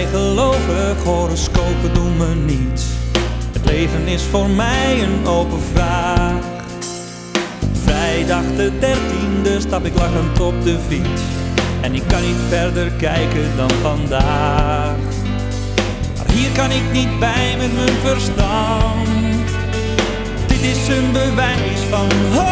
bijgelovig, horoscopen doen me niets. Het leven is voor mij een open vraag. Vrijdag de 13e stap ik lachend op de fiets. En ik kan niet verder kijken dan vandaag. Maar hier kan ik niet bij met mijn verstand. Dit is een bewijs van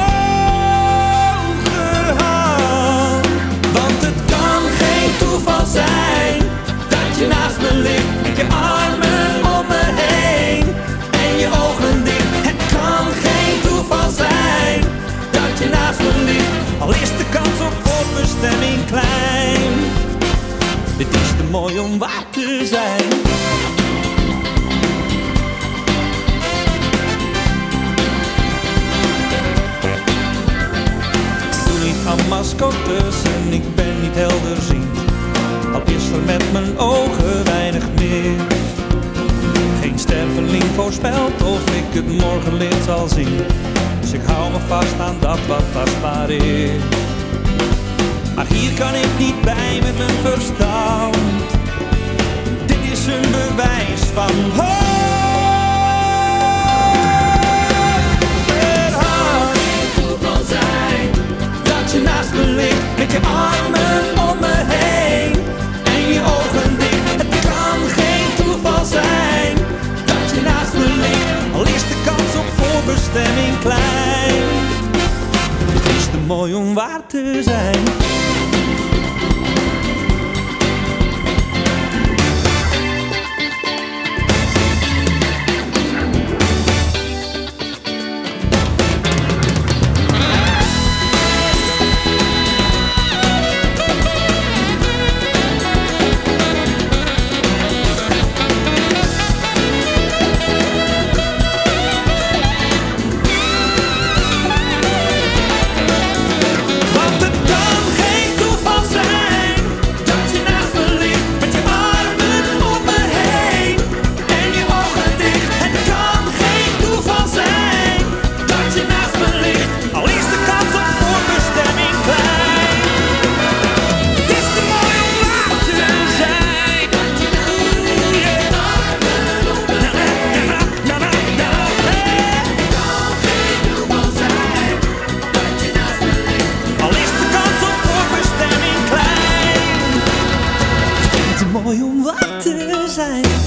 hoger hand. Want het kan geen toeval zijn dat je naast me ligt met je armen om me heen en je ogen dicht. Het kan geen toeval zijn dat je naast me ligt, al is de kans op voorbestemming klein. Dit is te mooi om waar te zijn. Mascottes en ik ben niet helderziend, al is er met mijn ogen weinig meer. Geen sterveling voorspelt of ik het morgenlicht zal zien, dus ik hou me vast aan dat wat tastbaar is. Maar hier kan ik niet bij met mijn verstand. Dit is een bewijs van je naast me ligt met je armen om me heen en je ogen dicht. Het kan geen toeval zijn dat je naast me ligt, al is de kans op voorbestemming klein. Het is te mooi om waar te zijn. Mooi om waar te zijn.